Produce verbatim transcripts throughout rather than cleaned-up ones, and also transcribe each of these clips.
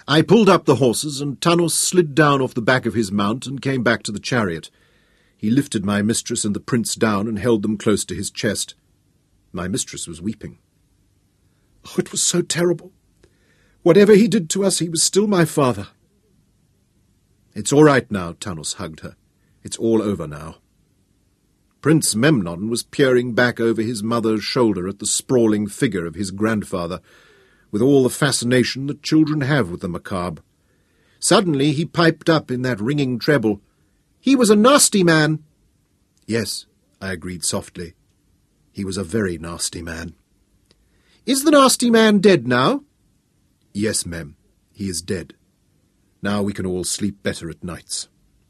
I pulled up the horses, and Tanos slid down off the back of his mount and came back to the chariot. He lifted my mistress and the prince down and held them close to his chest. My mistress was weeping. Oh, it was so terrible. Whatever he did to us, he was still my father. It's all right now, Tanos hugged her. It's all over now. Prince Memnon was peering back over his mother's shoulder at the sprawling figure of his grandfather, with all the fascination that children have with the macabre. Suddenly he piped up in that ringing treble, "He was a nasty man." "Yes," I agreed softly. "He was a very nasty man." "Is the nasty man dead now?" "Yes, Mem, he is dead. Now we can all sleep better at nights."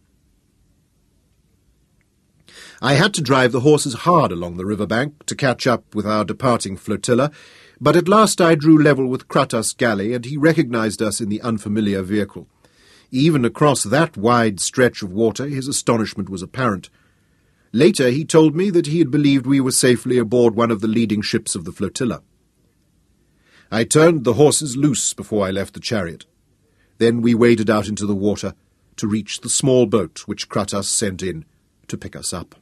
I had to drive the horses hard along the river bank to catch up with our departing flotilla, but at last I drew level with Kratos' galley, and he recognized us in the unfamiliar vehicle. Even across that wide stretch of water his astonishment was apparent. Later he told me that he had believed we were safely aboard one of the leading ships of the flotilla. I turned the horses loose before I left the chariot. Then we waded out into the water to reach the small boat which Kratos sent in to pick us up.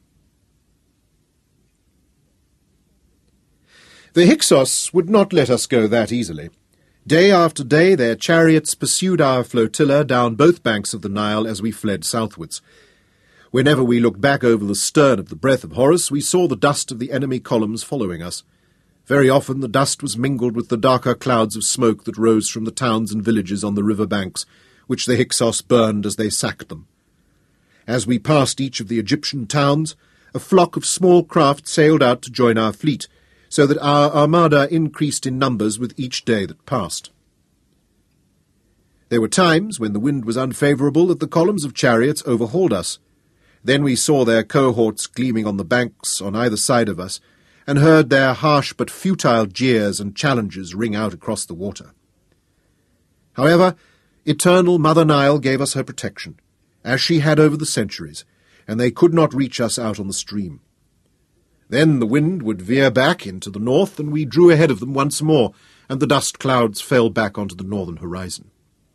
The Hyksos would not let us go that easily. Day after day their chariots pursued our flotilla down both banks of the Nile as we fled southwards. Whenever we looked back over the stern of the Breath of Horus, we saw the dust of the enemy columns following us. Very often the dust was mingled with the darker clouds of smoke that rose from the towns and villages on the river banks, which the Hyksos burned as they sacked them. As we passed each of the Egyptian towns, a flock of small craft sailed out to join our fleet, so that our armada increased in numbers with each day that passed. There were times, when the wind was unfavourable, that the columns of chariots overhauled us. Then we saw their cohorts gleaming on the banks on either side of us, and heard their harsh but futile jeers and challenges ring out across the water. However, eternal Mother Nile gave us her protection, as she had over the centuries, and they could not reach us out on the stream. Then the wind would veer back into the north, and we drew ahead of them once more, and the dust clouds fell back onto the northern horizon.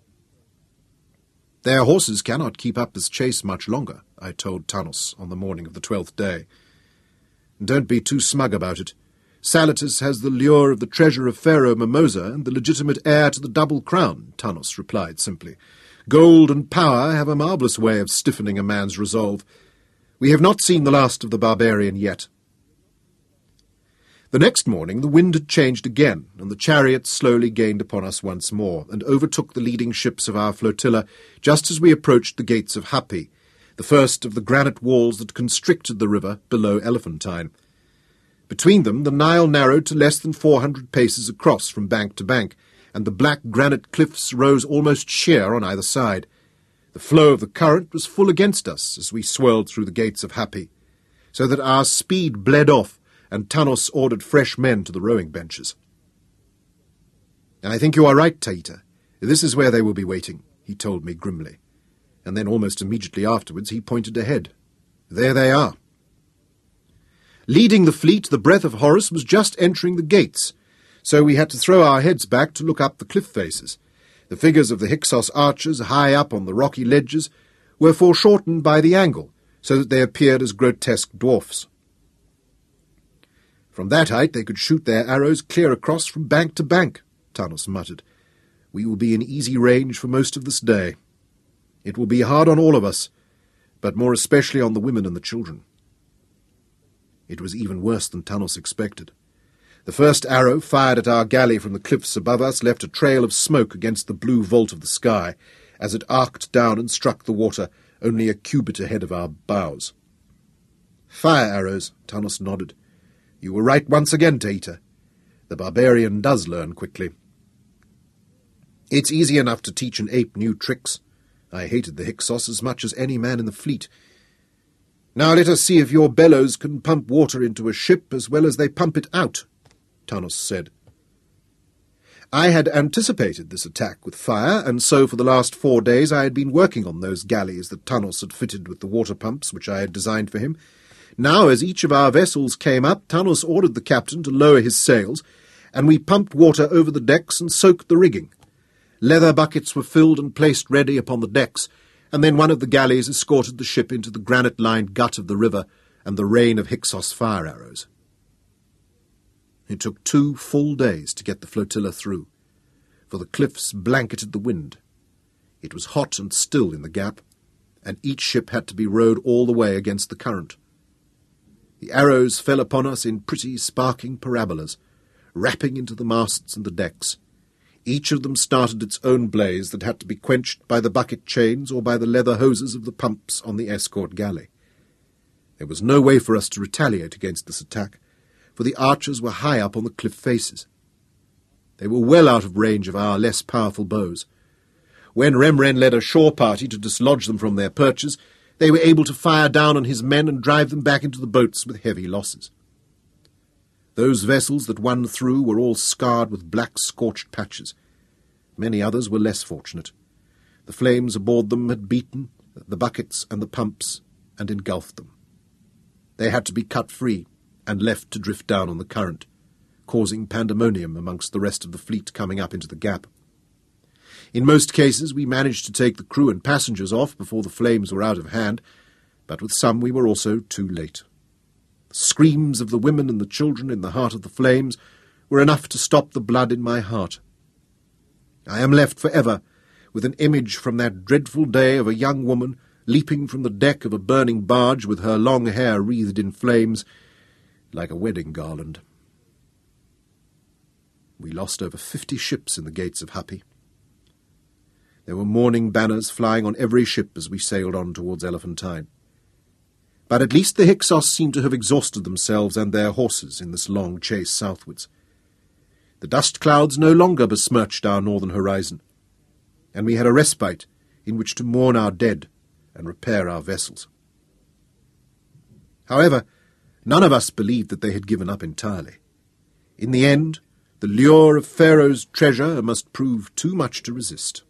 "Their horses cannot keep up this chase much longer," I told Tanos on the morning of the twelfth day. "Don't be too smug about it. Salatus has the lure of the treasure of Pharaoh Mimosa and the legitimate heir to the double crown," Tanos replied simply. "Gold and power have a marvellous way of stiffening a man's resolve. We have not seen the last of the barbarian yet." The next morning the wind had changed again, and the chariots slowly gained upon us once more, and overtook the leading ships of our flotilla just as we approached the gates of Hapi, the first of the granite walls that constricted the river below Elephantine. Between them the Nile narrowed to less than four hundred paces across from bank to bank, and the black granite cliffs rose almost sheer on either side. The flow of the current was full against us as we swirled through the gates of Hapi, so that our speed bled off, and Tanos ordered fresh men to the rowing benches. "I think you are right, Taita. This is where they will be waiting," he told me grimly. And then almost immediately afterwards he pointed ahead. "There they are." Leading the fleet, the Breath of Horus was just entering the gates, so we had to throw our heads back to look up the cliff faces. The figures of the Hyksos archers high up on the rocky ledges were foreshortened by the angle, so that they appeared as grotesque dwarfs. "From that height they could shoot their arrows clear across from bank to bank," Tanos muttered. "We will be in easy range for most of this day. It will be hard on all of us, but more especially on the women and the children." It was even worse than Tanos expected. The first arrow fired at our galley from the cliffs above us left a trail of smoke against the blue vault of the sky, as it arced down and struck the water only a cubit ahead of our bows. "Fire arrows," Tanos nodded. "You were right once again, Taita. The barbarian does learn quickly." "It's easy enough to teach an ape new tricks. I hated the Hyksos as much as any man in the fleet. Now let us see if your bellows can pump water into a ship as well as they pump it out," Tanos said. I had anticipated this attack with fire, and so for the last four days I had been working on those galleys that Tanos had fitted with the water pumps which I had designed for him. Now, as each of our vessels came up, Tanos ordered the captain to lower his sails, and we pumped water over the decks and soaked the rigging. Leather buckets were filled and placed ready upon the decks, and then one of the galleys escorted the ship into the granite-lined gut of the river and the rain of Hyksos fire arrows. It took two full days to get the flotilla through, for the cliffs blanketed the wind. It was hot and still in the gap, and each ship had to be rowed all the way against the current. The arrows fell upon us in pretty sparking parabolas, rapping into the masts and the decks. Each of them started its own blaze that had to be quenched by the bucket chains or by the leather hoses of the pumps on the escort galley. There was no way for us to retaliate against this attack, for the archers were high up on the cliff faces. They were well out of range of our less powerful bows. When Remren led a shore party to dislodge them from their perches, they were able to fire down on his men and drive them back into the boats with heavy losses. Those vessels that won through were all scarred with black scorched patches. Many others were less fortunate. The flames aboard them had beaten the buckets and the pumps and engulfed them. They had to be cut free and left to drift down on the current, causing pandemonium amongst the rest of the fleet coming up into the gap. In most cases we managed to take the crew and passengers off before the flames were out of hand, but with some we were also too late. The screams of the women and the children in the heart of the flames were enough to stop the blood in my heart. I am left forever with an image from that dreadful day of a young woman leaping from the deck of a burning barge with her long hair wreathed in flames like a wedding garland. We lost over fifty ships in the gates of Hapi. There were mourning banners flying on every ship as we sailed on towards Elephantine. But at least the Hyksos seemed to have exhausted themselves and their horses in this long chase southwards. The dust clouds no longer besmirched our northern horizon, and we had a respite in which to mourn our dead and repair our vessels. However, none of us believed that they had given up entirely. In the end, the lure of Pharaoh's treasure must prove too much to resist.